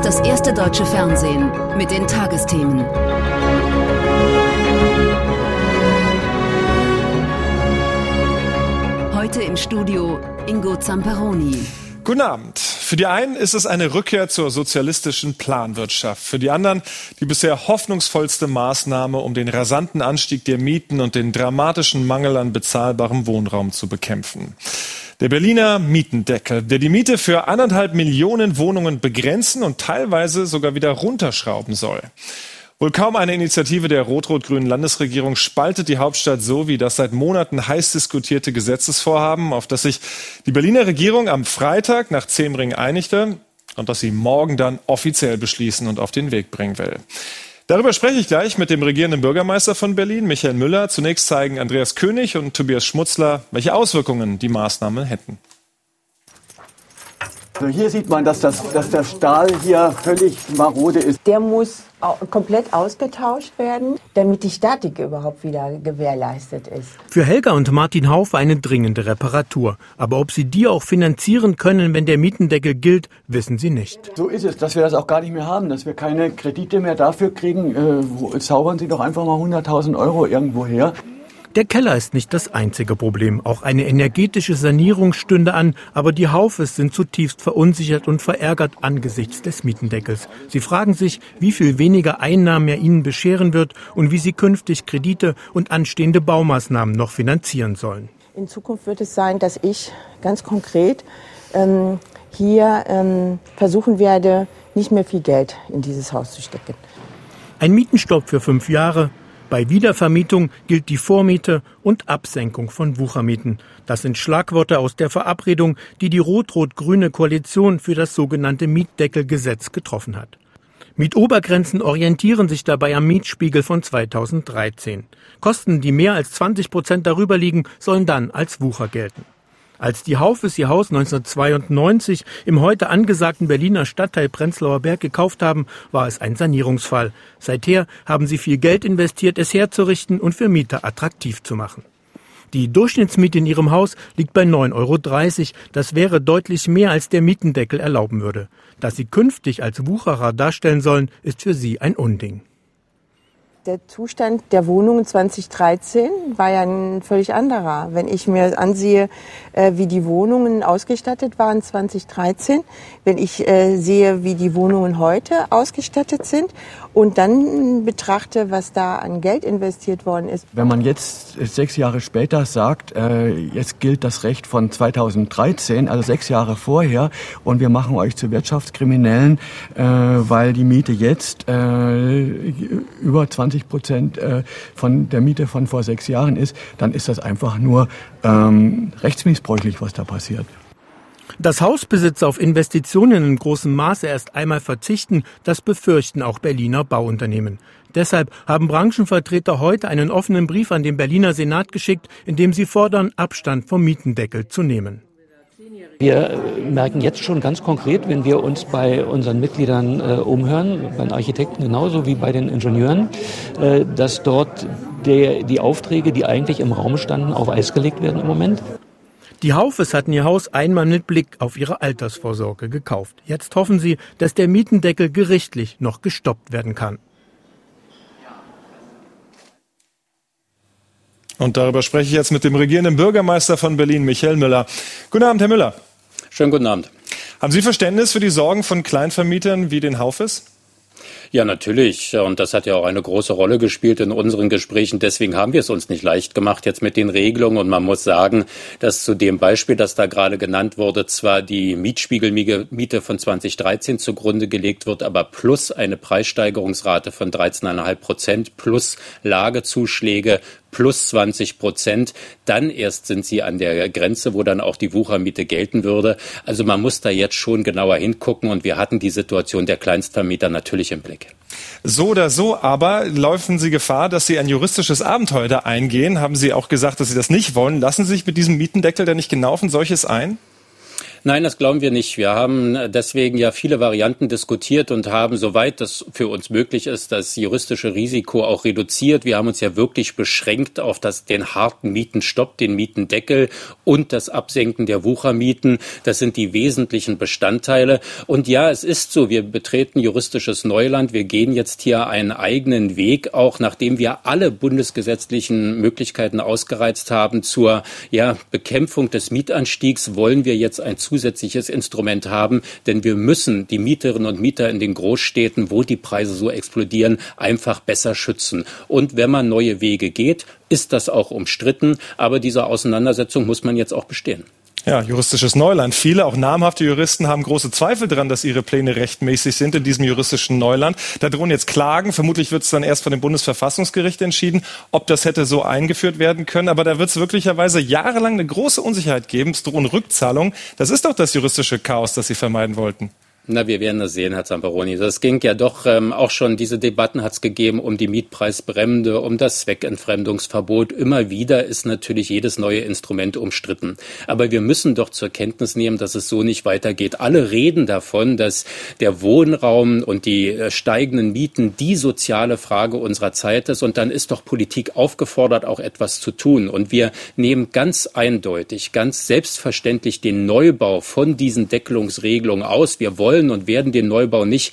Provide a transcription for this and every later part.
das erste deutsche Fernsehen mit den Tagesthemen. Heute im Studio Ingo Zamperoni. Guten Abend. Für die einen ist es eine Rückkehr zur sozialistischen Planwirtschaft. Für die anderen die bisher hoffnungsvollste Maßnahme, um den rasanten Anstieg der Mieten und den dramatischen Mangel an bezahlbarem Wohnraum zu bekämpfen. Der Berliner Mietendeckel, der die Miete für 1,5 Millionen Wohnungen begrenzen und teilweise sogar wieder runterschrauben soll. Wohl kaum eine Initiative der rot-rot-grünen Landesregierung spaltet die Hauptstadt so wie das seit Monaten heiß diskutierte Gesetzesvorhaben, auf das sich die Berliner Regierung am Freitag nach Zehmring einigte und das sie morgen dann offiziell beschließen und auf den Weg bringen will. Darüber spreche ich gleich mit dem regierenden Bürgermeister von Berlin, Michael Müller. Zunächst zeigen Andreas König und Tobias Schmutzler, welche Auswirkungen die Maßnahmen hätten. Also hier sieht man, dass der Stahl hier völlig marode ist. Der muss komplett ausgetauscht werden, damit die Statik überhaupt wieder gewährleistet ist. Für Helga und Martin Haufe eine dringende Reparatur. Aber ob sie die auch finanzieren können, wenn der Mietendeckel gilt, wissen sie nicht. So ist es, dass wir das auch gar nicht mehr haben, dass wir keine Kredite mehr dafür kriegen. Zaubern Sie doch einfach mal 100.000 Euro irgendwo her. Der Keller ist nicht das einzige Problem. Auch eine energetische Sanierung stünde an, aber die Haufes sind zutiefst verunsichert und verärgert angesichts des Mietendeckels. Sie fragen sich, wie viel weniger Einnahmen er ihnen bescheren wird und wie sie künftig Kredite und anstehende Baumaßnahmen noch finanzieren sollen. In Zukunft wird es sein, dass ich ganz konkret hier versuchen werde, nicht mehr viel Geld in dieses Haus zu stecken. Ein Mietenstopp für 5 Jahre. Bei Wiedervermietung gilt die Vormiete und Absenkung von Wuchermieten. Das sind Schlagworte aus der Verabredung, die die rot-rot-grüne Koalition für das sogenannte Mietdeckelgesetz getroffen hat. Mietobergrenzen orientieren sich dabei am Mietspiegel von 2013. Kosten, die mehr als 20% darüber liegen, sollen dann als Wucher gelten. Als die Haufes ihr Haus 1992 im heute angesagten Berliner Stadtteil Prenzlauer Berg gekauft haben, war es ein Sanierungsfall. Seither haben sie viel Geld investiert, es herzurichten und für Mieter attraktiv zu machen. Die Durchschnittsmiete in ihrem Haus liegt bei 9,30 €. Das wäre deutlich mehr, als der Mietendeckel erlauben würde. Dass sie künftig als Wucherer darstellen sollen, ist für sie ein Unding. Der Zustand der Wohnungen 2013 war ja ein völlig anderer. Wenn ich mir ansehe, wie die Wohnungen ausgestattet waren 2013, wenn ich sehe, wie die Wohnungen heute ausgestattet sind und dann betrachte, was da an Geld investiert worden ist. Wenn man jetzt 6 Jahre später sagt, jetzt gilt das Recht von 2013, also 6 Jahre vorher, und wir machen euch zu Wirtschaftskriminellen, weil die Miete jetzt über 20% von der Miete von vor 6 Jahren ist, dann ist das einfach nur rechtsmissbräuchlich, was da passiert. Dass Hausbesitzer auf Investitionen in großem Maße erst einmal verzichten, das befürchten auch Berliner Bauunternehmen. Deshalb haben Branchenvertreter heute einen offenen Brief an den Berliner Senat geschickt, in dem sie fordern, Abstand vom Mietendeckel zu nehmen. Wir merken jetzt schon ganz konkret, wenn wir uns bei unseren Mitgliedern umhören, bei den Architekten genauso wie bei den Ingenieuren, dass dort die Aufträge, die eigentlich im Raum standen, auf Eis gelegt werden im Moment. Die Haufes hatten ihr Haus einmal mit Blick auf ihre Altersvorsorge gekauft. Jetzt hoffen sie, dass der Mietendeckel gerichtlich noch gestoppt werden kann. Und darüber spreche ich jetzt mit dem regierenden Bürgermeister von Berlin, Michael Müller. Guten Abend, Herr Müller. Schönen guten Abend. Haben Sie Verständnis für die Sorgen von Kleinvermietern wie den Haufes? Ja, natürlich. Und das hat ja auch eine große Rolle gespielt in unseren Gesprächen. Deswegen haben wir es uns nicht leicht gemacht jetzt mit den Regelungen. Und man muss sagen, dass zu dem Beispiel, das da gerade genannt wurde, zwar die Mietspiegelmiete von 2013 zugrunde gelegt wird, aber plus eine Preissteigerungsrate von 13,5% plus Lagezuschläge plus 20%, dann erst sind sie an der Grenze, wo dann auch die Wuchermiete gelten würde. Also man muss da jetzt schon genauer hingucken und wir hatten die Situation der Kleinstvermieter natürlich im Blick. So oder so, aber laufen Sie Gefahr, dass Sie ein juristisches Abenteuer da eingehen? Haben Sie auch gesagt, dass Sie das nicht wollen? Lassen Sie sich mit diesem Mietendeckel denn nicht genau auf ein solches ein? Nein, das glauben wir nicht. Wir haben deswegen ja viele Varianten diskutiert und haben, soweit das für uns möglich ist, das juristische Risiko auch reduziert. Wir haben uns ja wirklich beschränkt auf den harten Mietenstopp, den Mietendeckel und das Absenken der Wuchermieten. Das sind die wesentlichen Bestandteile. Und ja, es ist so, wir betreten juristisches Neuland. Wir gehen jetzt hier einen eigenen Weg, auch nachdem wir alle bundesgesetzlichen Möglichkeiten ausgereizt haben zur Bekämpfung des Mietanstiegs, wollen wir jetzt ein zusätzliches Instrument haben, denn wir müssen die Mieterinnen und Mieter in den Großstädten, wo die Preise so explodieren, einfach besser schützen. Und wenn man neue Wege geht, ist das auch umstritten, aber diese Auseinandersetzung muss man jetzt auch bestehen. Ja, juristisches Neuland. Viele, auch namhafte Juristen, haben große Zweifel daran, dass ihre Pläne rechtmäßig sind in diesem juristischen Neuland. Da drohen jetzt Klagen. Vermutlich wird es dann erst von dem Bundesverfassungsgericht entschieden, ob das hätte so eingeführt werden können. Aber da wird es wirklicherweise jahrelang eine große Unsicherheit geben. Es drohen Rückzahlungen. Das ist doch das juristische Chaos, das Sie vermeiden wollten. Na, wir werden das sehen, Herr Zamperoni. Das ging ja doch auch schon, diese Debatten hat es gegeben um die Mietpreisbremse, um das Zweckentfremdungsverbot. Immer wieder ist natürlich jedes neue Instrument umstritten. Aber wir müssen doch zur Kenntnis nehmen, dass es so nicht weitergeht. Alle reden davon, dass der Wohnraum und die steigenden Mieten die soziale Frage unserer Zeit ist. Und dann ist doch Politik aufgefordert, auch etwas zu tun. Und wir nehmen ganz eindeutig, ganz selbstverständlich den Neubau von diesen Deckelungsregelungen aus. Wir wollen und werden den Neubau nicht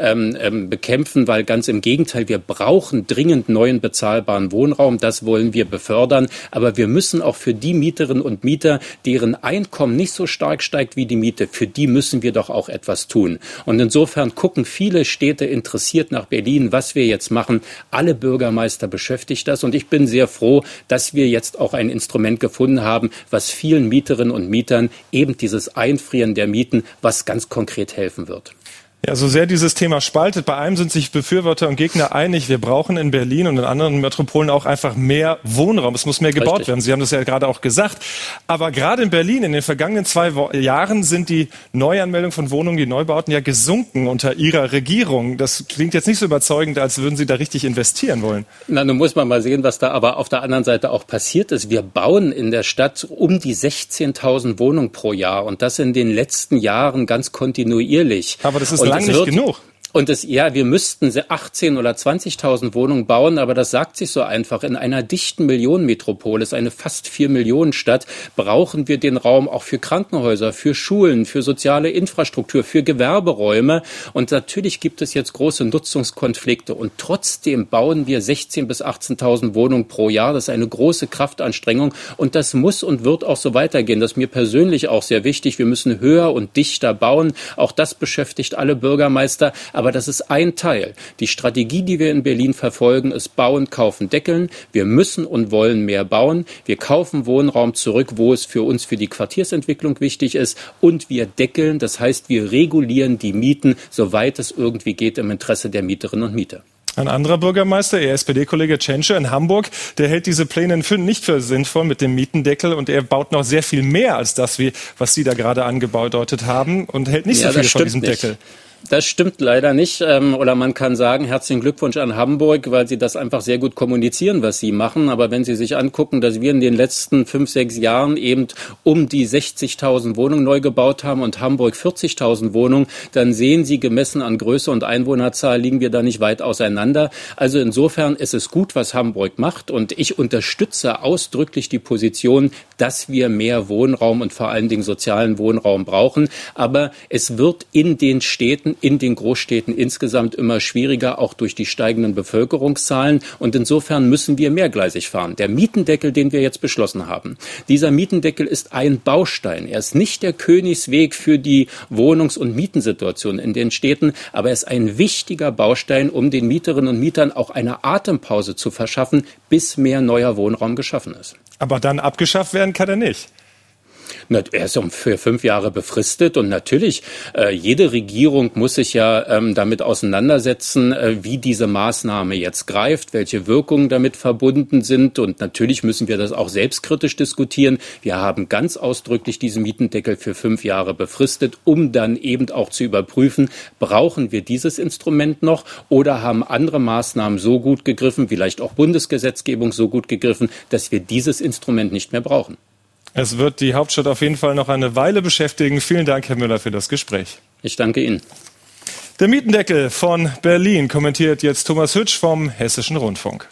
bekämpfen, weil ganz im Gegenteil, wir brauchen dringend neuen bezahlbaren Wohnraum. Das wollen wir befördern. Aber wir müssen auch für die Mieterinnen und Mieter, deren Einkommen nicht so stark steigt wie die Miete, für die müssen wir doch auch etwas tun. Und insofern gucken viele Städte interessiert nach Berlin, was wir jetzt machen. Alle Bürgermeister beschäftigt das. Und ich bin sehr froh, dass wir jetzt auch ein Instrument gefunden haben, was vielen Mieterinnen und Mietern eben dieses Einfrieren der Mieten, was ganz konkret helfen wird. Ja, so sehr dieses Thema spaltet, bei einem sind sich Befürworter und Gegner einig. Wir brauchen in Berlin und in anderen Metropolen auch einfach mehr Wohnraum. Es muss mehr gebaut werden. Sie haben das ja gerade auch gesagt. Aber gerade in Berlin in den vergangenen 2 Jahren sind die Neuanmeldungen von Wohnungen, die Neubauten ja gesunken unter Ihrer Regierung. Das klingt jetzt nicht so überzeugend, als würden Sie da richtig investieren wollen. Na, nun muss man mal sehen, was da aber auf der anderen Seite auch passiert ist. Wir bauen in der Stadt um die 16.000 Wohnungen pro Jahr und das in den letzten Jahren ganz kontinuierlich. Aber das ist lang nicht genug. Und wir müssten 18.000 oder 20.000 Wohnungen bauen, aber das sagt sich so einfach. In einer dichten Millionenmetropole, ist eine fast 4 Millionen Stadt, brauchen wir den Raum auch für Krankenhäuser, für Schulen, für soziale Infrastruktur, für Gewerberäume. Und natürlich gibt es jetzt große Nutzungskonflikte. Und trotzdem bauen wir 16.000 bis 18.000 Wohnungen pro Jahr. Das ist eine große Kraftanstrengung. Und das muss und wird auch so weitergehen. Das ist mir persönlich auch sehr wichtig. Wir müssen höher und dichter bauen. Auch das beschäftigt alle Bürgermeister. Aber das ist ein Teil. Die Strategie, die wir in Berlin verfolgen, ist bauen, kaufen, deckeln. Wir müssen und wollen mehr bauen. Wir kaufen Wohnraum zurück, wo es für uns für die Quartiersentwicklung wichtig ist. Und wir deckeln, das heißt, wir regulieren die Mieten, soweit es irgendwie geht, im Interesse der Mieterinnen und Mieter. Ein anderer Bürgermeister, Ihr SPD-Kollege Tschentscher in Hamburg, der hält diese Pläne nicht für sinnvoll mit dem Mietendeckel und er baut noch sehr viel mehr als das, was Sie da gerade angedeutet haben und hält nicht so viel von diesem Deckel. Das stimmt leider nicht. Oder man kann sagen, herzlichen Glückwunsch an Hamburg, weil sie das einfach sehr gut kommunizieren, was sie machen. Aber wenn Sie sich angucken, dass wir in den letzten 5, 6 Jahren eben um die 60.000 Wohnungen neu gebaut haben und Hamburg 40.000 Wohnungen, dann sehen Sie, gemessen an Größe und Einwohnerzahl liegen wir da nicht weit auseinander. Also insofern ist es gut, was Hamburg macht. Und ich unterstütze ausdrücklich die Position, dass wir mehr Wohnraum und vor allen Dingen sozialen Wohnraum brauchen. Aber es wird in den Städten, in den Großstädten insgesamt immer schwieriger, auch durch die steigenden Bevölkerungszahlen. Und insofern müssen wir mehrgleisig fahren. Der Mietendeckel, den wir jetzt beschlossen haben, dieser Mietendeckel ist ein Baustein. Er ist nicht der Königsweg für die Wohnungs- und Mietensituation in den Städten, aber er ist ein wichtiger Baustein, um den Mieterinnen und Mietern auch eine Atempause zu verschaffen, bis mehr neuer Wohnraum geschaffen ist. Aber dann abgeschafft werden kann er nicht. Er ist für 5 Jahre befristet und natürlich, jede Regierung muss sich ja damit auseinandersetzen, wie diese Maßnahme jetzt greift, welche Wirkungen damit verbunden sind und natürlich müssen wir das auch selbstkritisch diskutieren. Wir haben ganz ausdrücklich diesen Mietendeckel für 5 Jahre befristet, um dann eben auch zu überprüfen, brauchen wir dieses Instrument noch oder haben andere Maßnahmen so gut gegriffen, vielleicht auch Bundesgesetzgebung so gut gegriffen, dass wir dieses Instrument nicht mehr brauchen. Es wird die Hauptstadt auf jeden Fall noch eine Weile beschäftigen. Vielen Dank, Herr Müller, für das Gespräch. Ich danke Ihnen. Der Mietendeckel von Berlin kommentiert jetzt Thomas Hütsch vom Hessischen Rundfunk.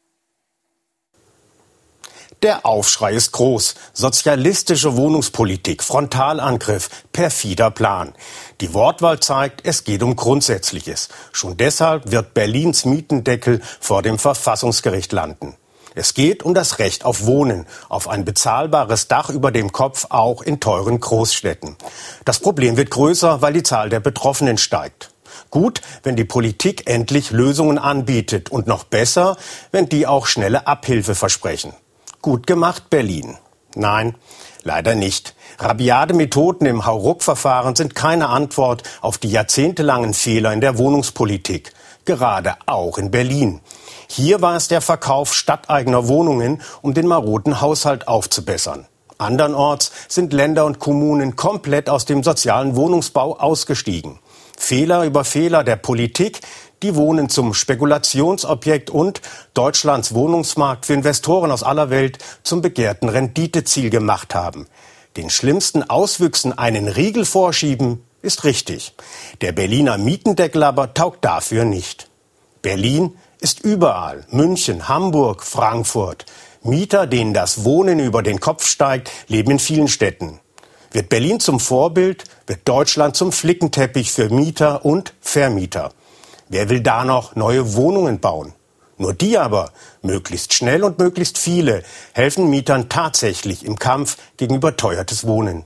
Der Aufschrei ist groß. Sozialistische Wohnungspolitik, Frontalangriff, perfider Plan. Die Wortwahl zeigt, es geht um Grundsätzliches. Schon deshalb wird Berlins Mietendeckel vor dem Verfassungsgericht landen. Es geht um das Recht auf Wohnen, auf ein bezahlbares Dach über dem Kopf, auch in teuren Großstädten. Das Problem wird größer, weil die Zahl der Betroffenen steigt. Gut, wenn die Politik endlich Lösungen anbietet und noch besser, wenn die auch schnelle Abhilfe versprechen. Gut gemacht, Berlin. Nein, leider nicht. Rabiate Methoden im Hauruck-Verfahren sind keine Antwort auf die jahrzehntelangen Fehler in der Wohnungspolitik. Gerade auch in Berlin. Hier war es der Verkauf stadteigener Wohnungen, um den maroden Haushalt aufzubessern. Andernorts sind Länder und Kommunen komplett aus dem sozialen Wohnungsbau ausgestiegen. Fehler über Fehler der Politik, die Wohnen zum Spekulationsobjekt und Deutschlands Wohnungsmarkt für Investoren aus aller Welt zum begehrten Renditeziel gemacht haben. Den schlimmsten Auswüchsen einen Riegel vorschieben, ist richtig. Der Berliner Mietendeckel aber taugt dafür nicht. Berlin ist überall. München, Hamburg, Frankfurt. Mieter, denen das Wohnen über den Kopf steigt, leben in vielen Städten. Wird Berlin zum Vorbild, wird Deutschland zum Flickenteppich für Mieter und Vermieter. Wer will da noch neue Wohnungen bauen? Nur die aber, möglichst schnell und möglichst viele, helfen Mietern tatsächlich im Kampf gegen überteuertes Wohnen.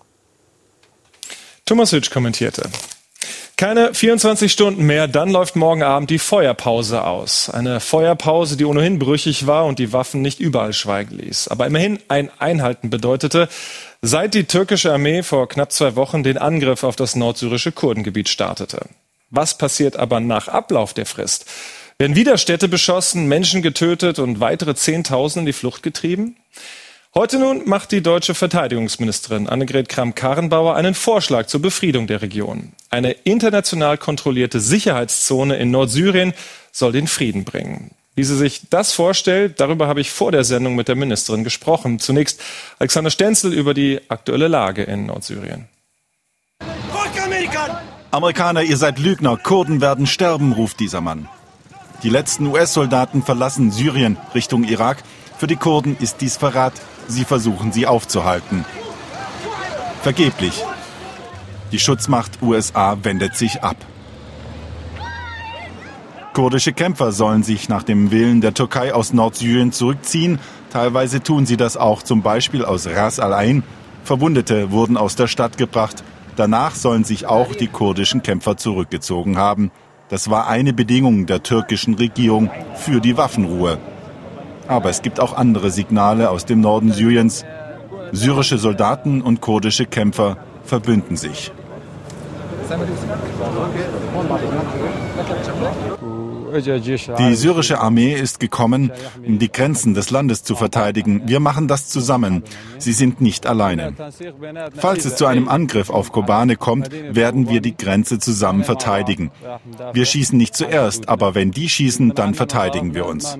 Thomas Hütsch kommentierte. Keine 24 Stunden mehr, dann läuft morgen Abend die Feuerpause aus. Eine Feuerpause, die ohnehin brüchig war und die Waffen nicht überall schweigen ließ. Aber immerhin ein Einhalten bedeutete, seit die türkische Armee vor knapp 2 Wochen den Angriff auf das nordsyrische Kurdengebiet startete. Was passiert aber nach Ablauf der Frist? Werden wieder Städte beschossen, Menschen getötet und weitere Zehntausende in die Flucht getrieben? Heute nun macht die deutsche Verteidigungsministerin Annegret Kramp-Karrenbauer einen Vorschlag zur Befriedung der Region. Eine international kontrollierte Sicherheitszone in Nordsyrien soll den Frieden bringen. Wie sie sich das vorstellt, darüber habe ich vor der Sendung mit der Ministerin gesprochen. Zunächst Alexander Stenzel über die aktuelle Lage in Nordsyrien. Amerikaner, ihr seid Lügner, Kurden werden sterben, ruft dieser Mann. Die letzten US-Soldaten verlassen Syrien Richtung Irak. Für die Kurden ist dies Verrat. Sie versuchen, sie aufzuhalten. Vergeblich. Die Schutzmacht USA wendet sich ab. Kurdische Kämpfer sollen sich nach dem Willen der Türkei aus Nordsyrien zurückziehen. Teilweise tun sie das auch, zum Beispiel aus Ras al-Ain. Verwundete wurden aus der Stadt gebracht. Danach sollen sich auch die kurdischen Kämpfer zurückgezogen haben. Das war eine Bedingung der türkischen Regierung für die Waffenruhe. Aber es gibt auch andere Signale aus dem Norden Syriens. Syrische Soldaten und kurdische Kämpfer verbünden sich. Die syrische Armee ist gekommen, um die Grenzen des Landes zu verteidigen. Wir machen das zusammen. Sie sind nicht alleine. Falls es zu einem Angriff auf Kobane kommt, werden wir die Grenze zusammen verteidigen. Wir schießen nicht zuerst, aber wenn die schießen, dann verteidigen wir uns.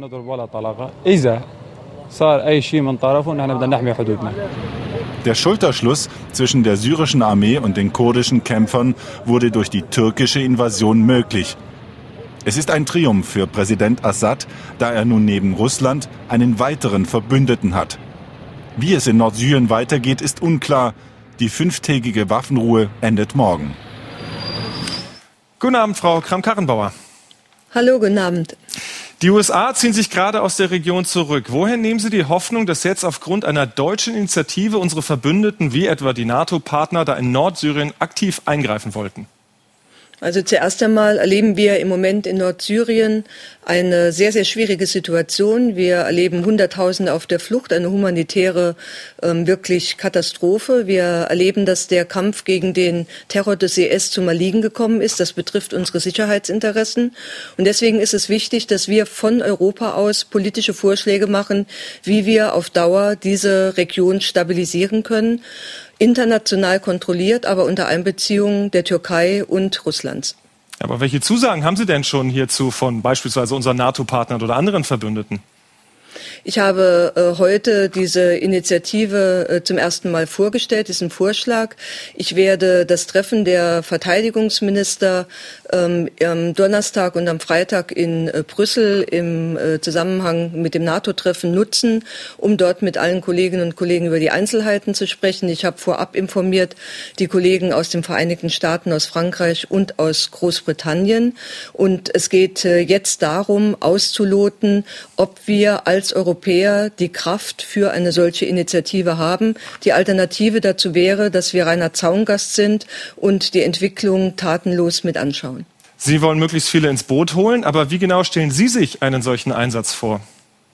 Der Schulterschluss zwischen der syrischen Armee und den kurdischen Kämpfern wurde durch die türkische Invasion möglich. Es ist ein Triumph für Präsident Assad, da er nun neben Russland einen weiteren Verbündeten hat. Wie es in Nordsyrien weitergeht, ist unklar. Die 5-tägige Waffenruhe endet morgen. Guten Abend, Frau Kramp-Karrenbauer. Hallo, guten Abend. Die USA ziehen sich gerade aus der Region zurück. Woher nehmen Sie die Hoffnung, dass jetzt aufgrund einer deutschen Initiative unsere Verbündeten, wie etwa die NATO-Partner, da in Nordsyrien aktiv eingreifen wollten? Also zuerst einmal erleben wir im Moment in Nordsyrien eine sehr, sehr schwierige Situation. Wir erleben Hunderttausende auf der Flucht, eine humanitäre wirklich Katastrophe. Wir erleben, dass der Kampf gegen den Terror des IS zum Erliegen gekommen ist. Das betrifft unsere Sicherheitsinteressen. Und deswegen ist es wichtig, dass wir von Europa aus politische Vorschläge machen, wie wir auf Dauer diese Region stabilisieren können. International kontrolliert, aber unter Einbeziehung der Türkei und Russlands. Aber welche Zusagen haben Sie denn schon hierzu von beispielsweise unseren NATO-Partnern oder anderen Verbündeten? Ich habe heute diese Initiative zum ersten Mal vorgestellt, diesen Vorschlag. Ich werde das Treffen der Verteidigungsminister am Donnerstag und am Freitag in Brüssel im Zusammenhang mit dem NATO-Treffen nutzen, um dort mit allen Kolleginnen und Kollegen über die Einzelheiten zu sprechen. Ich habe vorab informiert die Kollegen aus den Vereinigten Staaten, aus Frankreich und aus Großbritannien. Und es geht jetzt darum, auszuloten, ob wir als Europäer die Kraft für eine solche Initiative haben. Die Alternative dazu wäre, dass wir reiner Zaungast sind und die Entwicklung tatenlos mit anschauen. Sie wollen möglichst viele ins Boot holen, aber wie genau stellen Sie sich einen solchen Einsatz vor?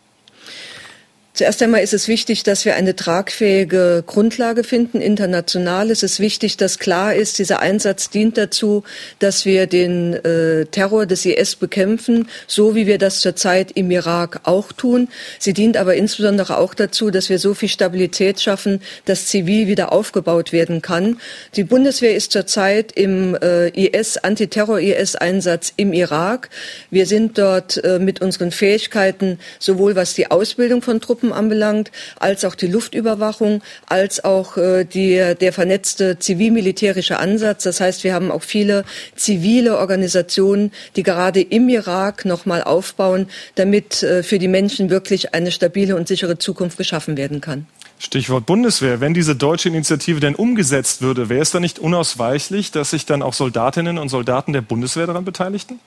Zuerst einmal ist es wichtig, dass wir eine tragfähige Grundlage finden, international. Es ist wichtig, dass klar ist, dieser Einsatz dient dazu, dass wir den Terror des IS bekämpfen, so wie wir das zurzeit im Irak auch tun. Sie dient aber insbesondere auch dazu, dass wir so viel Stabilität schaffen, dass zivil wieder aufgebaut werden kann. Die Bundeswehr ist zurzeit im Antiterror-IS-Einsatz im Irak. Wir sind dort mit unseren Fähigkeiten, sowohl was die Ausbildung von Truppen anbelangt, als auch die Luftüberwachung, als auch der vernetzte zivil-militärische Ansatz. Das heißt, wir haben auch viele zivile Organisationen, die gerade im Irak nochmal aufbauen, damit für die Menschen wirklich eine stabile und sichere Zukunft geschaffen werden kann. Stichwort Bundeswehr. Wenn diese deutsche Initiative denn umgesetzt würde, wäre es dann nicht unausweichlich, dass sich dann auch Soldatinnen und Soldaten der Bundeswehr daran beteiligten?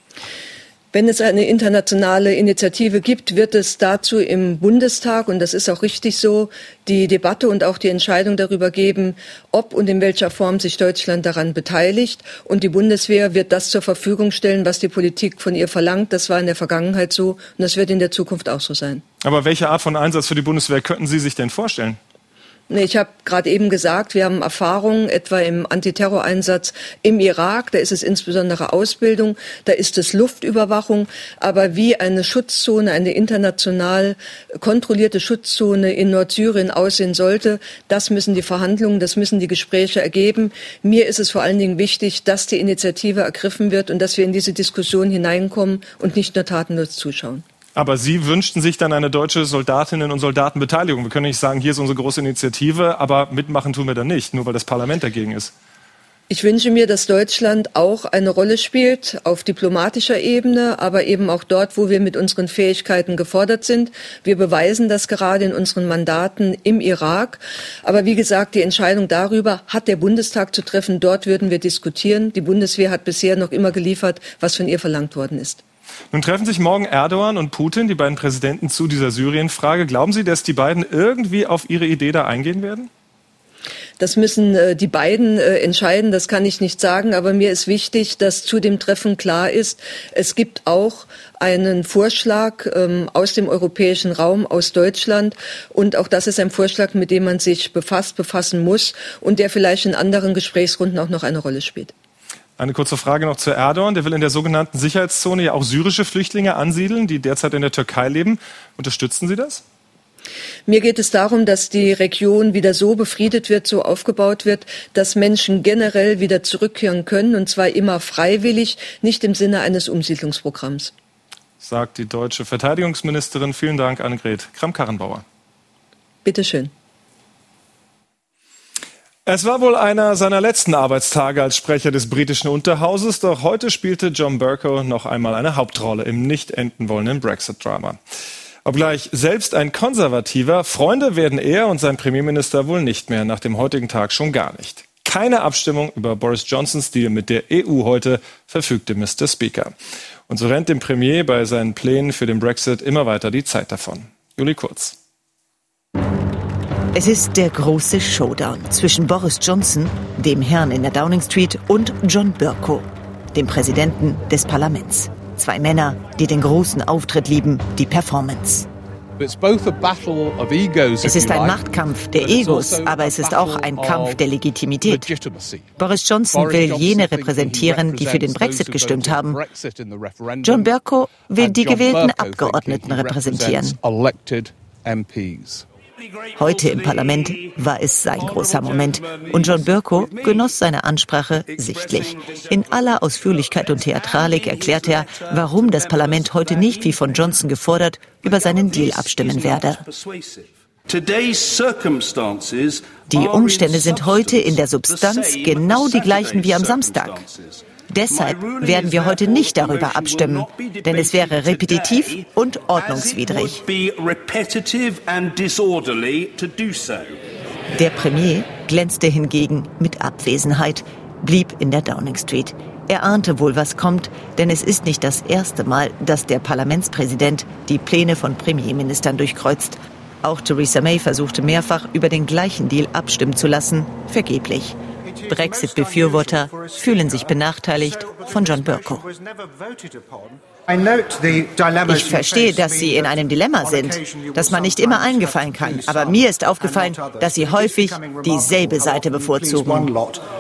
Wenn es eine internationale Initiative gibt, wird es dazu im Bundestag, und das ist auch richtig so, die Debatte und auch die Entscheidung darüber geben, ob und in welcher Form sich Deutschland daran beteiligt. Und die Bundeswehr wird das zur Verfügung stellen, was die Politik von ihr verlangt. Das war in der Vergangenheit so und das wird in der Zukunft auch so sein. Aber welche Art von Einsatz für die Bundeswehr könnten Sie sich denn vorstellen? Ich habe gerade eben gesagt, wir haben Erfahrungen etwa im Antiterroreinsatz im Irak. Da ist es insbesondere Ausbildung, da ist es Luftüberwachung. Aber wie eine Schutzzone, eine international kontrollierte Schutzzone in Nordsyrien aussehen sollte, das müssen die Verhandlungen, das müssen die Gespräche ergeben. Mir ist es vor allen Dingen wichtig, dass die Initiative ergriffen wird und dass wir in diese Diskussion hineinkommen und nicht nur tatenlos zuschauen. Aber Sie wünschten sich dann eine deutsche Soldatinnen- und Soldatenbeteiligung. Wir können nicht sagen, hier ist unsere große Initiative, aber mitmachen tun wir dann nicht, nur weil das Parlament dagegen ist. Ich wünsche mir, dass Deutschland auch eine Rolle spielt auf diplomatischer Ebene, aber eben auch dort, wo wir mit unseren Fähigkeiten gefordert sind. Wir beweisen das gerade in unseren Mandaten im Irak. Aber wie gesagt, die Entscheidung darüber hat der Bundestag zu treffen. Dort würden wir diskutieren. Die Bundeswehr hat bisher noch immer geliefert, was von ihr verlangt worden ist. Nun treffen sich morgen Erdogan und Putin, die beiden Präsidenten, zu dieser Syrien-Frage. Glauben Sie, dass die beiden irgendwie auf ihre Idee da eingehen werden? Das müssen die beiden entscheiden, das kann ich nicht sagen. Aber mir ist wichtig, dass zu dem Treffen klar ist, es gibt auch einen Vorschlag aus dem europäischen Raum, aus Deutschland. Und auch das ist ein Vorschlag, mit dem man sich befassen muss und der vielleicht in anderen Gesprächsrunden auch noch eine Rolle spielt. Eine kurze Frage noch zu Erdogan. Der will in der sogenannten Sicherheitszone ja auch syrische Flüchtlinge ansiedeln, die derzeit in der Türkei leben. Unterstützen Sie das? Mir geht es darum, dass die Region wieder so befriedet wird, so aufgebaut wird, dass Menschen generell wieder zurückkehren können, und zwar immer freiwillig, nicht im Sinne eines Umsiedlungsprogramms. Sagt die deutsche Verteidigungsministerin. Vielen Dank, Annegret Kramp-Karrenbauer. Bitte schön. Es war wohl einer seiner letzten Arbeitstage als Sprecher des britischen Unterhauses, doch heute spielte John Bercow noch einmal eine Hauptrolle im nicht enden wollenden Brexit-Drama. Obgleich selbst ein Konservativer, Freunde werden er und sein Premierminister wohl nicht mehr, nach dem heutigen Tag schon gar nicht. Keine Abstimmung über Boris Johnsons Deal mit der EU heute, verfügte Mr. Speaker. Und so rennt dem Premier bei seinen Plänen für den Brexit immer weiter die Zeit davon. Julie Kurz. Es ist der große Showdown zwischen Boris Johnson, dem Herrn in der Downing Street, und John Bercow, dem Präsidenten des Parlaments. Zwei Männer, die den großen Auftritt lieben, die Performance. Es ist ein Machtkampf der Egos, aber es ist auch ein Kampf der Legitimität. Boris Johnson will jene repräsentieren, die für den Brexit gestimmt haben. John Bercow will die gewählten Abgeordneten repräsentieren. Heute im Parlament war es sein großer Moment. Und John Bercow genoss seine Ansprache sichtlich. In aller Ausführlichkeit und Theatralik erklärt er, warum das Parlament heute nicht, wie von Johnson gefordert, über seinen Deal abstimmen werde. Die Umstände sind heute in der Substanz genau die gleichen wie am Samstag. Deshalb werden wir heute nicht darüber abstimmen, denn es wäre repetitiv und ordnungswidrig. Der Premier glänzte hingegen mit Abwesenheit, blieb in der Downing Street. Er ahnte wohl, was kommt, denn es ist nicht das erste Mal, dass der Parlamentspräsident die Pläne von Premierministern durchkreuzt. Auch Theresa May versuchte mehrfach, über den gleichen Deal abstimmen zu lassen, vergeblich. Brexit-Befürworter fühlen sich benachteiligt von John Bercow. Ich verstehe, dass Sie in einem Dilemma sind, dass man nicht immer allen gefallen kann. Aber mir ist aufgefallen, dass Sie häufig dieselbe Seite bevorzugen.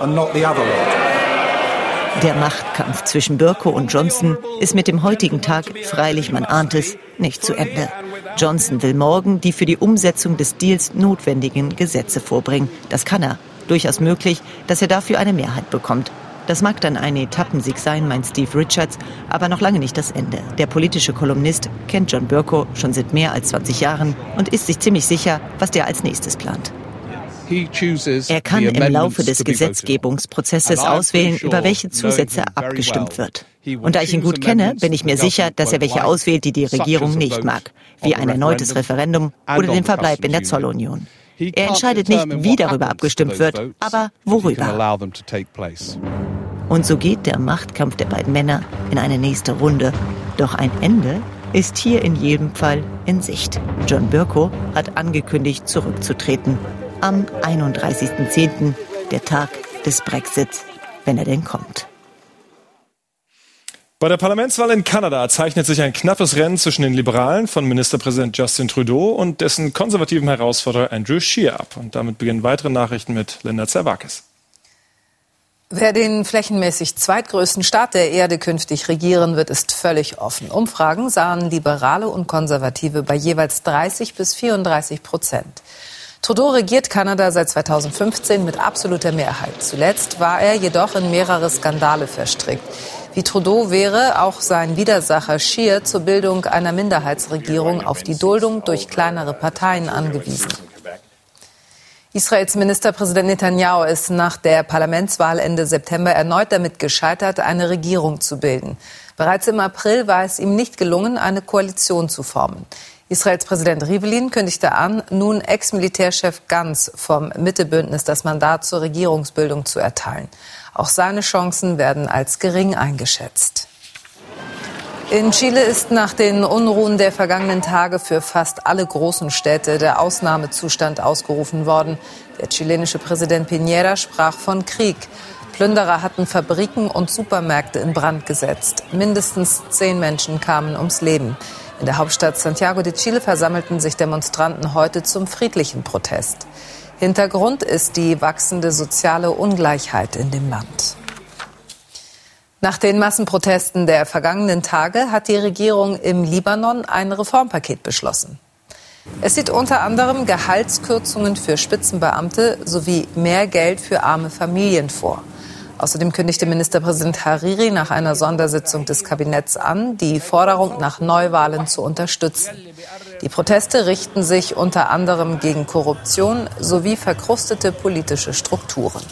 Der Machtkampf zwischen Bercow und Johnson ist mit dem heutigen Tag, freilich man ahnt es, nicht zu Ende. Johnson will morgen die für die Umsetzung des Deals notwendigen Gesetze vorbringen. Das kann er. Durchaus möglich, dass er dafür eine Mehrheit bekommt. Das mag dann ein Etappensieg sein, meint Steve Richards, aber noch lange nicht das Ende. Der politische Kolumnist kennt John Bercow schon seit mehr als 20 Jahren und ist sich ziemlich sicher, was der als nächstes plant. Er kann im Laufe des Gesetzgebungsprozesses auswählen, über welche Zusätze abgestimmt wird. Und da ich ihn gut kenne, bin ich mir sicher, dass er welche auswählt, die die Regierung nicht mag, wie ein erneutes Referendum oder den Verbleib in der Zollunion. Er entscheidet nicht, wie darüber abgestimmt wird, aber worüber. Und so geht der Machtkampf der beiden Männer in eine nächste Runde. Doch ein Ende ist hier in jedem Fall in Sicht. John Bercow hat angekündigt, zurückzutreten. Am 31.10., der Tag des Brexits, wenn er denn kommt. Bei der Parlamentswahl in Kanada zeichnet sich ein knappes Rennen zwischen den Liberalen von Ministerpräsident Justin Trudeau und dessen konservativen Herausforderer Andrew Scheer ab. Und damit beginnen weitere Nachrichten mit Linda Zerwakis. Wer den flächenmäßig zweitgrößten Staat der Erde künftig regieren wird, ist völlig offen. Umfragen sahen Liberale und Konservative bei jeweils 30-34%. Trudeau regiert Kanada seit 2015 mit absoluter Mehrheit. Zuletzt war er jedoch in mehrere Skandale verstrickt. Wie Trudeau wäre auch sein Widersacher Scheer zur Bildung einer Minderheitsregierung auf die Duldung durch kleinere Parteien angewiesen. Israels Ministerpräsident Netanyahu ist nach der Parlamentswahl Ende September erneut damit gescheitert, eine Regierung zu bilden. Bereits im April war es ihm nicht gelungen, eine Koalition zu formen. Israels Präsident Rivlin kündigte an, nun Ex-Militärchef Gantz vom Mittebündnis das Mandat zur Regierungsbildung zu erteilen. Auch seine Chancen werden als gering eingeschätzt. In Chile ist nach den Unruhen der vergangenen Tage für fast alle großen Städte der Ausnahmezustand ausgerufen worden. Der chilenische Präsident Piñera sprach von Krieg. Plünderer hatten Fabriken und Supermärkte in Brand gesetzt. Mindestens 10 Menschen kamen ums Leben. In der Hauptstadt Santiago de Chile versammelten sich Demonstranten heute zum friedlichen Protest. Hintergrund ist die wachsende soziale Ungleichheit in dem Land. Nach den Massenprotesten der vergangenen Tage hat die Regierung im Libanon ein Reformpaket beschlossen. Es sieht unter anderem Gehaltskürzungen für Spitzenbeamte sowie mehr Geld für arme Familien vor. Außerdem kündigte Ministerpräsident Hariri nach einer Sondersitzung des Kabinetts an, die Forderung nach Neuwahlen zu unterstützen. Die Proteste richten sich unter anderem gegen Korruption sowie verkrustete politische Strukturen.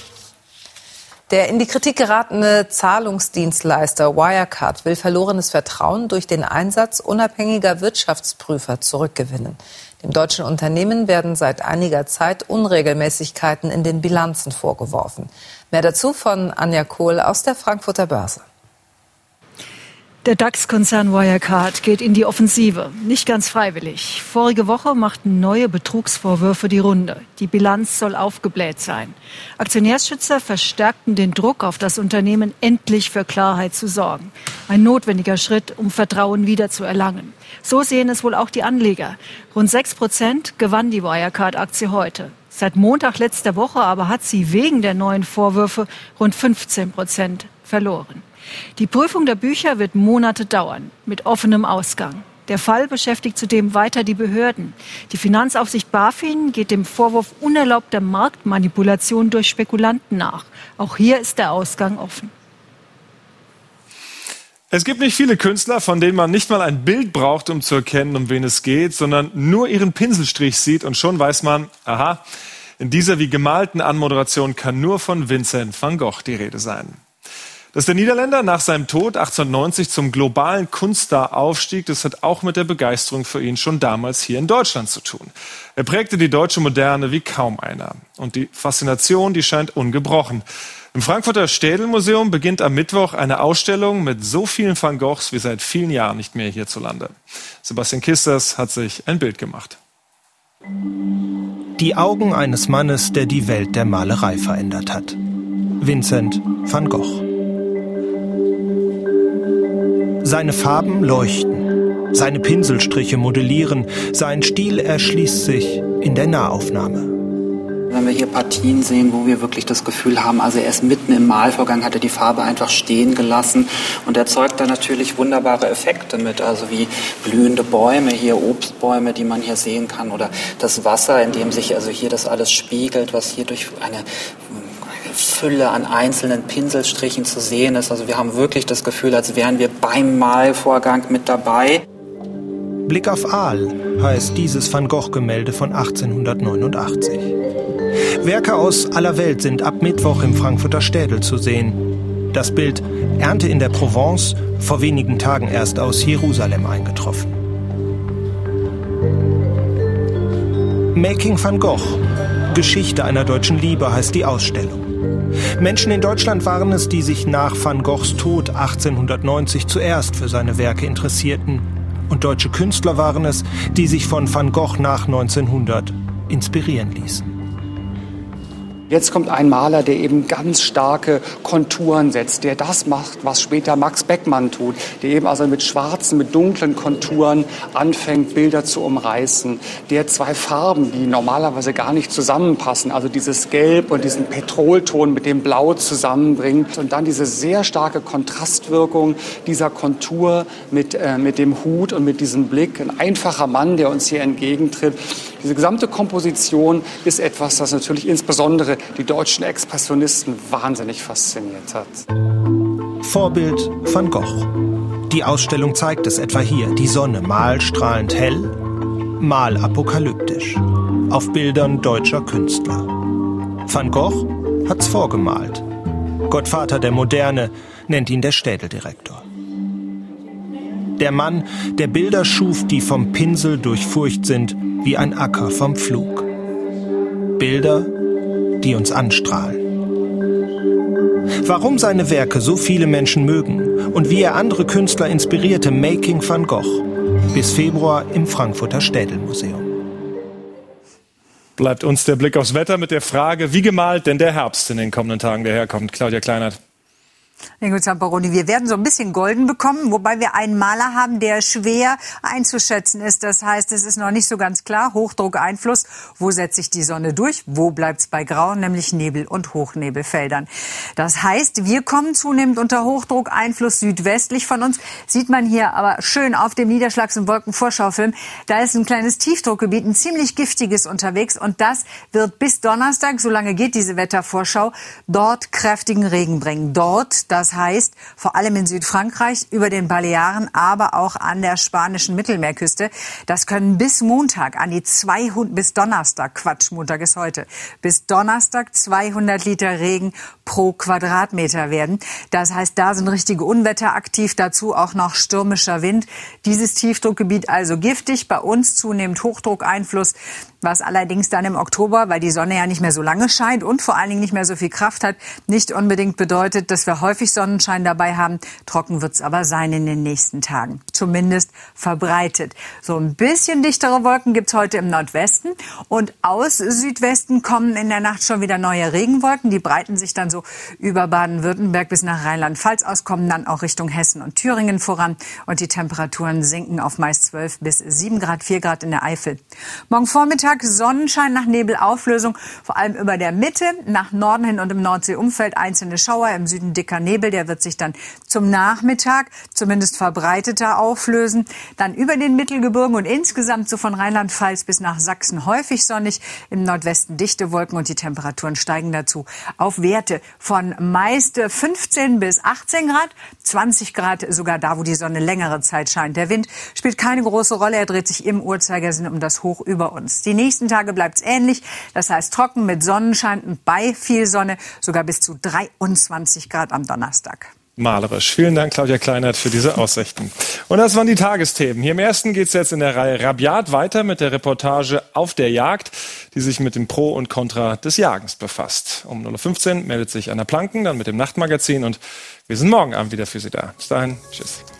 Der in die Kritik geratene Zahlungsdienstleister Wirecard will verlorenes Vertrauen durch den Einsatz unabhängiger Wirtschaftsprüfer zurückgewinnen. Dem deutschen Unternehmen werden seit einiger Zeit Unregelmäßigkeiten in den Bilanzen vorgeworfen. Mehr dazu von Anja Kohl aus der Frankfurter Börse. Der DAX-Konzern Wirecard geht in die Offensive, nicht ganz freiwillig. Vorige Woche machten neue Betrugsvorwürfe die Runde. Die Bilanz soll aufgebläht sein. Aktionärsschützer verstärkten den Druck auf das Unternehmen, endlich für Klarheit zu sorgen. Ein notwendiger Schritt, um Vertrauen wiederzuerlangen. So sehen es wohl auch die Anleger. Rund 6% gewann die Wirecard-Aktie heute. Seit Montag letzter Woche aber hat sie wegen der neuen Vorwürfe rund 15% verloren. Die Prüfung der Bücher wird Monate dauern, mit offenem Ausgang. Der Fall beschäftigt zudem weiter die Behörden. Die Finanzaufsicht BaFin geht dem Vorwurf unerlaubter Marktmanipulation durch Spekulanten nach. Auch hier ist der Ausgang offen. Es gibt nicht viele Künstler, von denen man nicht mal ein Bild braucht, um zu erkennen, um wen es geht, sondern nur ihren Pinselstrich sieht und schon weiß man, aha, in dieser wie gemalten Anmoderation kann nur von Vincent van Gogh die Rede sein. Dass der Niederländer nach seinem Tod 1890 zum globalen Kunststar aufstieg, das hat auch mit der Begeisterung für ihn schon damals hier in Deutschland zu tun. Er prägte die deutsche Moderne wie kaum einer. Und die Faszination, die scheint ungebrochen. Im Frankfurter Städelmuseum beginnt am Mittwoch eine Ausstellung mit so vielen Van Goghs wie seit vielen Jahren nicht mehr hierzulande. Sebastian Kisters hat sich ein Bild gemacht. Die Augen eines Mannes, der die Welt der Malerei verändert hat. Vincent van Gogh. Seine Farben leuchten, seine Pinselstriche modellieren, sein Stil erschließt sich in der Nahaufnahme. Wenn wir hier Partien sehen, wo wir wirklich das Gefühl haben, also er ist mitten im Malvorgang, hat er die Farbe einfach stehen gelassen und erzeugt dann natürlich wunderbare Effekte mit, also wie blühende Bäume, hier Obstbäume, die man hier sehen kann, oder das Wasser, in dem sich also hier das alles spiegelt, was hier durch eine Fülle an einzelnen Pinselstrichen zu sehen ist. Also wir haben wirklich das Gefühl, als wären wir beim Malvorgang mit dabei. Blick auf Aal heißt dieses Van Gogh-Gemälde von 1889. Werke aus aller Welt sind ab Mittwoch im Frankfurter Städel zu sehen. Das Bild Ernte in der Provence, vor wenigen Tagen erst aus Jerusalem eingetroffen. Making Van Gogh. Geschichte einer deutschen Liebe heißt die Ausstellung. Menschen in Deutschland waren es, die sich nach Van Goghs Tod 1890 zuerst für seine Werke interessierten. Und deutsche Künstler waren es, die sich von Van Gogh nach 1900 inspirieren ließen. Jetzt kommt ein Maler, der eben ganz starke Konturen setzt, der das macht, was später Max Beckmann tut, der eben also mit schwarzen, mit dunklen Konturen anfängt, Bilder zu umreißen, der zwei Farben, die normalerweise gar nicht zusammenpassen, also dieses Gelb und diesen Petrolton mit dem Blau zusammenbringt und dann diese sehr starke Kontrastwirkung dieser Kontur mit dem Hut und mit diesem Blick, ein einfacher Mann, der uns hier entgegentritt. Diese gesamte Komposition ist etwas, das natürlich insbesondere die deutschen Expressionisten wahnsinnig fasziniert hat. Vorbild Van Gogh. Die Ausstellung zeigt es etwa hier. Die Sonne mal strahlend hell, mal apokalyptisch. Auf Bildern deutscher Künstler. Van Gogh hat's vorgemalt. Gottvater der Moderne nennt ihn der Städeldirektor. Der Mann, der Bilder schuf, die vom Pinsel durchfurcht sind, wie ein Acker vom Pflug. Bilder, die uns anstrahlen. Warum seine Werke so viele Menschen mögen und wie er andere Künstler inspirierte, Making Van Gogh. Bis Februar im Frankfurter Städelmuseum. Bleibt uns der Blick aufs Wetter mit der Frage, wie gemalt denn der Herbst in den kommenden Tagen daherkommt. Claudia Kleinert. Ingo Zamperoni, wir werden so ein bisschen golden bekommen, wobei wir einen Maler haben, der schwer einzuschätzen ist. Das heißt, es ist noch nicht so ganz klar. Hochdruckeinfluss. Wo setzt sich die Sonne durch? Wo bleibt es bei Grau? Nämlich Nebel- und Hochnebelfeldern. Das heißt, wir kommen zunehmend unter Hochdruckeinfluss. Südwestlich von uns sieht man hier aber schön auf dem Niederschlags- und Wolkenvorschaufilm. Da ist ein kleines Tiefdruckgebiet, ein ziemlich giftiges unterwegs. Und das wird bis Donnerstag, so lange geht diese Wettervorschau, dort kräftigen Regen bringen. Dort, das heißt, vor allem in Südfrankreich, über den Balearen, aber auch an der spanischen Mittelmeerküste. Das können bis Montag an die 200, bis Donnerstag, Montag ist heute, bis Donnerstag 200 Liter Regen pro Quadratmeter werden. Das heißt, da sind richtige Unwetter aktiv, dazu auch noch stürmischer Wind. Dieses Tiefdruckgebiet also giftig, bei uns zunehmend Hochdruckeinfluss, was allerdings dann im Oktober, weil die Sonne ja nicht mehr so lange scheint und vor allen Dingen nicht mehr so viel Kraft hat, nicht unbedingt bedeutet, dass wir häufig Sonnenschein dabei haben. Trocken wird es aber sein in den nächsten Tagen, zumindest verbreitet. So ein bisschen dichtere Wolken gibt es heute im Nordwesten und aus Südwesten kommen in der Nacht schon wieder neue Regenwolken. Die breiten sich dann also über Baden-Württemberg bis nach Rheinland-Pfalz aus, kommen dann auch Richtung Hessen und Thüringen voran. Und die Temperaturen sinken auf meist 12 bis 7 Grad, 4 Grad in der Eifel. Morgen Vormittag Sonnenschein nach Nebelauflösung, vor allem über der Mitte, nach Norden hin und im Nordseeumfeld einzelne Schauer, im Süden dicker Nebel, der wird sich dann zum Nachmittag zumindest verbreiteter auflösen. Dann über den Mittelgebirgen und insgesamt so von Rheinland-Pfalz bis nach Sachsen häufig sonnig, im Nordwesten dichte Wolken und die Temperaturen steigen dazu auf Werte von meist 15 bis 18 Grad, 20 Grad sogar da, wo die Sonne längere Zeit scheint. Der Wind spielt keine große Rolle, er dreht sich im Uhrzeigersinn um das Hoch über uns. Die nächsten Tage bleibt es ähnlich, das heißt trocken mit Sonnenschein und bei viel Sonne, sogar bis zu 23 Grad am Donnerstag. Malerisch. Vielen Dank, Claudia Kleinert, für diese Aussichten. Und das waren die Tagesthemen. Hier im ersten geht es jetzt in der Reihe Rabiat weiter mit der Reportage Auf der Jagd, die sich mit dem Pro und Contra des Jagens befasst. Um 0:15 Uhr meldet sich Anna Planken, dann mit dem Nachtmagazin und wir sind morgen Abend wieder für Sie da. Bis dahin, tschüss.